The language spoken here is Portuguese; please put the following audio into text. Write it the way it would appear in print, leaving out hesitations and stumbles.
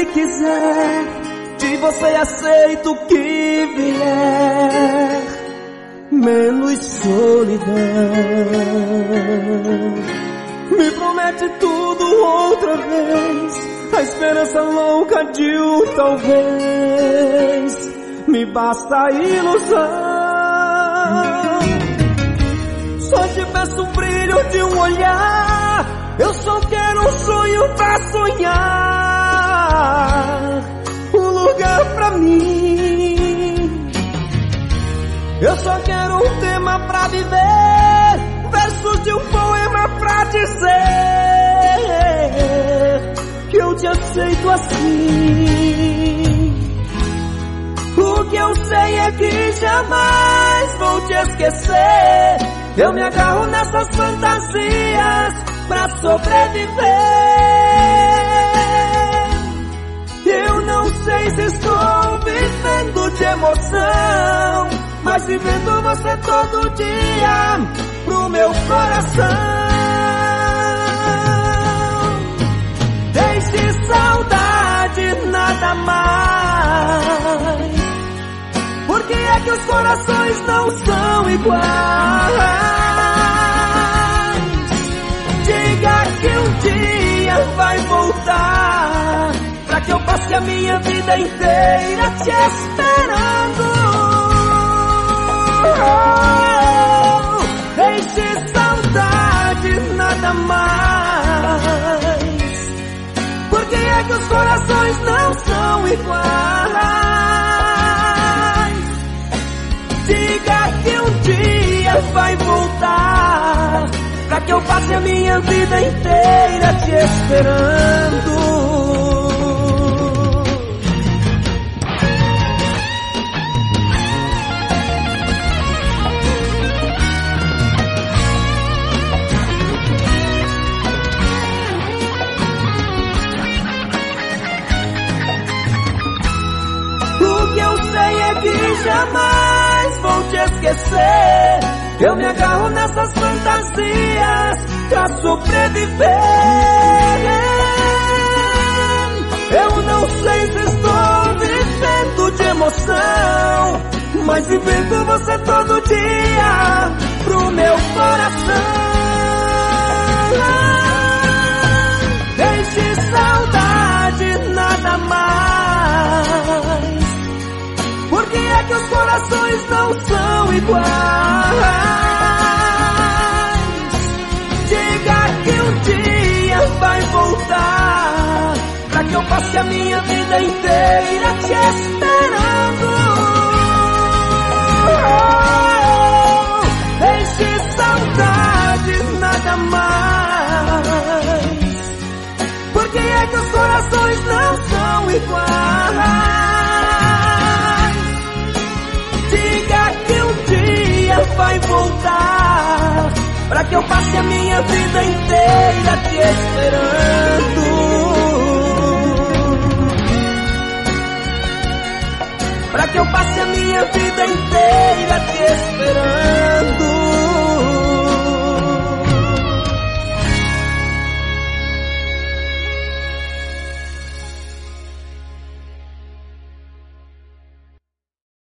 que quiser, de você aceito o que vier, menos solidão. Me promete tudo outra vez, a esperança louca de um talvez, me basta a ilusão. Só te peço o brilho de um olhar, eu só quero um sonho pra sonhar, um lugar pra mim. Eu só quero um tema pra viver, versos de um poema pra dizer que eu te aceito assim. O que eu sei é que jamais vou te esquecer. Eu me agarro nessas fantasias pra sobreviver. Eu não sei se estou vivendo de emoção, mas vivendo você todo dia pro meu coração. Deixe saudade, nada mais. Por que é que os corações não são iguais? Diga que um dia vai voltar, pra que eu passe a minha vida inteira te esperando. Deixe saudade, nada mais. Por que é que os corações não são iguais? Diga que um dia vai voltar, pra que eu passe a minha vida inteira te esperando. O que eu sei é que jamais vou te esquecer. Eu me agarro nessas fantasias pra sobreviver. Eu não sei se estou vivendo de emoção, mas vivendo você todo dia pro meu coração. Deixe saudade, nada mais. Por que é que os corações não são iguais? Diga que um dia vai voltar, pra que eu passe a minha vida inteira te esperando. Deixe saudade, nada mais. Por que é que os corações não são iguais? Vai voltar, pra que eu passe a minha vida inteira te esperando. Pra que eu passe a minha vida inteira te esperando.